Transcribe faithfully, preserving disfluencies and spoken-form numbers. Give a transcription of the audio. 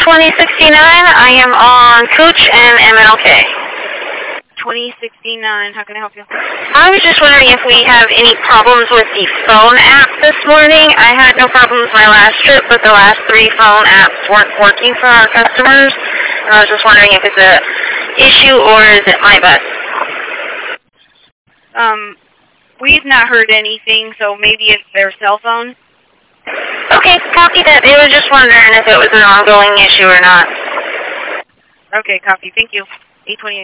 twenty sixty-nine. I am on Coach and M L K. twenty sixty-nine, how can I help you? I was just wondering if we have any problems with the phone app this morning. I had no problems my last trip, but the last three phone apps weren't working for our customers. And I was just wondering if it's an issue or is it my bus? Um, we've not heard anything, so maybe it's their cell phone. Okay, copy that. They were just wondering if it was an ongoing issue or not. Okay, copy. Thank you. eight twenty-eight.